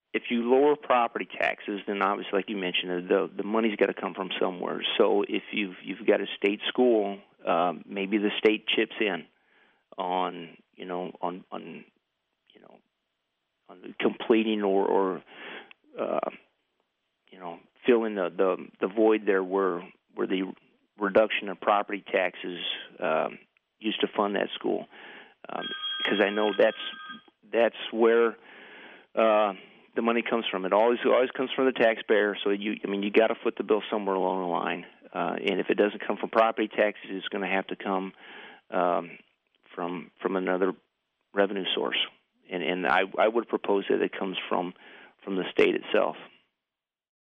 if you lower property taxes, then obviously, like you mentioned, the money's got to come from somewhere. So if you've got a state school, maybe the state chips in on on completing or filling the void there where the reduction of property taxes used to fund that school, because I know that's where the money comes from. It always comes from the taxpayer. So you got to foot the bill somewhere along the line, and if it doesn't come from property taxes, it's going to have to come from another revenue source. And I would propose that it comes from the state itself.